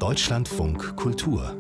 Deutschlandfunk Kultur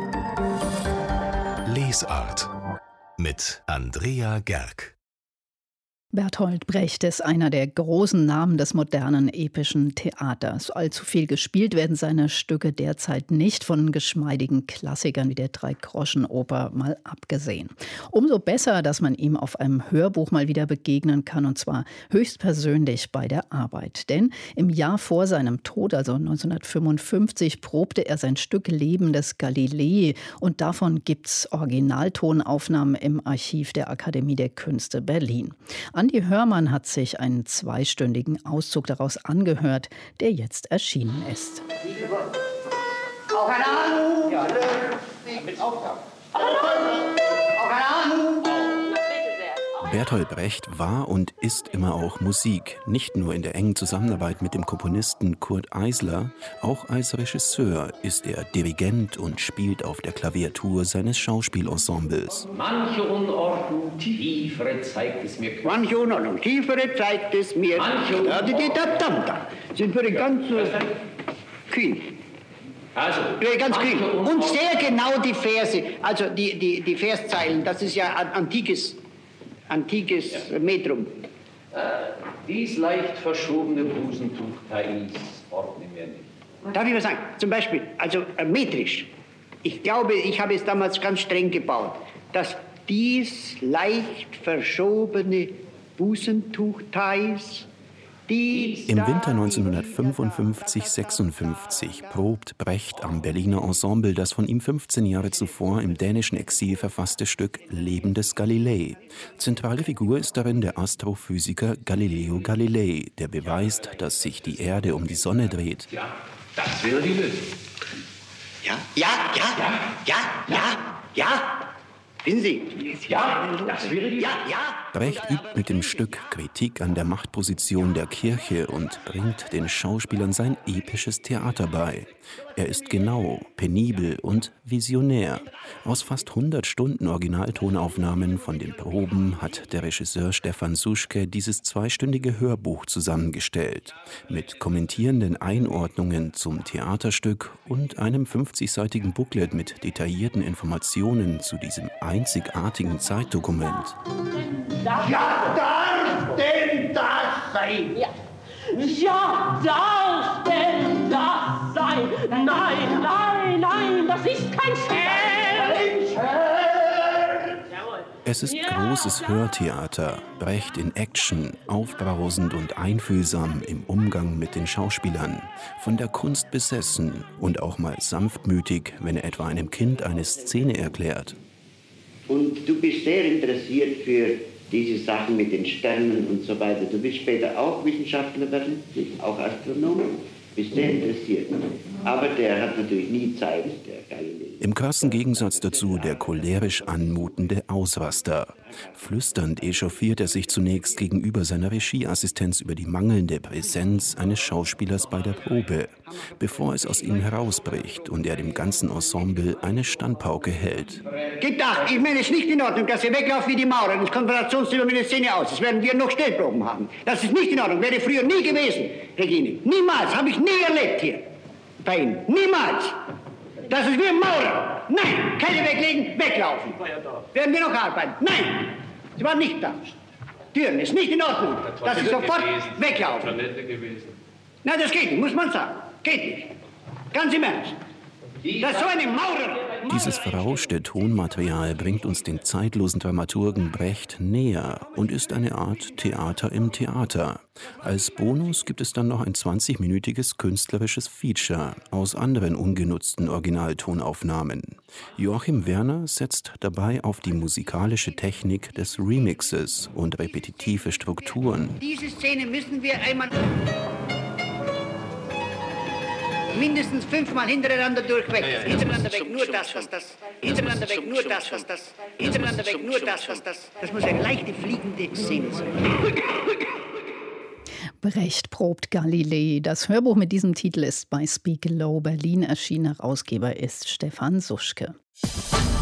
Lesart mit Andrea Gerg. Bertolt Brecht ist einer der großen Namen des modernen epischen Theaters. Allzu viel gespielt werden seine Stücke derzeit nicht, von geschmeidigen Klassikern wie der Dreigroschenoper mal abgesehen. Umso besser, dass man ihm auf einem Hörbuch mal wieder begegnen kann, und zwar höchstpersönlich bei der Arbeit. Denn im Jahr vor seinem Tod, also 1955, probte er sein Stück Leben des Galilei, und davon gibt's Originaltonaufnahmen im Archiv der Akademie der Künste Berlin. Andi Hörmann hat sich einen zweistündigen Auszug daraus angehört, der jetzt erschienen ist. Auch eine Ahnung. Ja, mit Aufgaben. Auch eine Ahnung. Bertolt Brecht war und ist immer auch Musik, nicht nur in der engen Zusammenarbeit mit dem Komponisten Kurt Eisler, auch als Regisseur ist er Dirigent und spielt auf der Klaviatur seines Schauspielensembles. Manche Unordnung tiefere zeigt es mir. Manche Unordnung tiefere zeigt es mir. Sind für den ganzen kühn. Also, ganz kühn. Und sehr genau die Verse, also die Verszeilen, das ist ja antikes Metrum. Dies leicht verschobene Busentuch Thais ordne mir nicht. Darf ich was sagen? Zum Beispiel, also metrisch. Ich glaube, ich habe es damals ganz streng gebaut, dass dies leicht verschobene Busentuch Thais. Im Winter 1955-56 probt Brecht am Berliner Ensemble das von ihm 15 Jahre zuvor im dänischen Exil verfasste Stück Leben des Galilei. Zentrale Figur ist darin der Astrophysiker Galileo Galilei, der beweist, dass sich die Erde um die Sonne dreht. Ja, das wäre die Lösung. Ja. Finden Sie? Ja, das wäre die... Ja. Brecht übt mit dem Stück Kritik an der Machtposition der Kirche und bringt den Schauspielern sein episches Theater bei. Er ist genau, penibel und visionär. Aus fast 100 Stunden Originaltonaufnahmen von den Proben hat der Regisseur Stefan Suschke dieses zweistündige Hörbuch zusammengestellt. Mit kommentierenden Einordnungen zum Theaterstück und einem 50-seitigen Booklet mit detaillierten Informationen zu diesem einzigartigen Zeitdokument. Ja, darf denn das sein? Ja, darf denn das sein? Nein, das ist kein Scherz. Es ist großes Hörtheater, Brecht in Action, aufbrausend und einfühlsam im Umgang mit den Schauspielern, von der Kunst besessen und auch mal sanftmütig, wenn er etwa einem Kind eine Szene erklärt. Und du bist sehr interessiert für diese Sachen mit den Sternen und so weiter. Du willst später auch Wissenschaftler werden, auch Astronom, bist sehr interessiert. Aber der hat natürlich nie Zeit, der Galilei. Im krassen Gegensatz dazu der cholerisch anmutende Ausraster. Flüsternd echauffiert er sich zunächst gegenüber seiner Regieassistenz über die mangelnde Präsenz eines Schauspielers bei der Probe, bevor es aus ihm herausbricht und er dem ganzen Ensemble eine Standpauke hält. Gebt acht, ich meine, es ist nicht in Ordnung, dass ihr weglauft wie die Maurer ins Konfrontationszimmer mit der Szene aus. Das werden wir noch Stellproben haben. Das ist nicht in Ordnung, wäre früher nie gewesen, Regine. Niemals, habe ich nie erlebt hier bei Ihnen. Niemals. Das ist wie Maurer. Nein, keine weglegen, weglaufen. Werden wir noch arbeiten? Nein, Sie waren nicht da. Türen ist nicht in Ordnung, dass Sie sofort weglaufen. Nein, das geht nicht, muss man sagen. Geht nicht. Ganz im Ernst. Das ist so eine Maurer. Dieses verrauschte Tonmaterial bringt uns den zeitlosen Dramaturgen Brecht näher und ist eine Art Theater im Theater. Als Bonus gibt es dann noch ein 20-minütiges künstlerisches Feature aus anderen ungenutzten Originaltonaufnahmen. Joachim Werner setzt dabei auf die musikalische Technik des Remixes und repetitive Strukturen. Diese Szene müssen wir einmal mindestens 5-mal hintereinander durchweg. Hintereinander weg, nur das, was das. Hintereinander weg, nur das, was das. Hintereinander weg, nur das, was das. Das muss eine leichte fliegende Szene sein. Brecht probt Galilei. Das Hörbuch mit diesem Titel ist bei Speak Low Berlin erschienen. Herausgeber ist Stefan Suschke.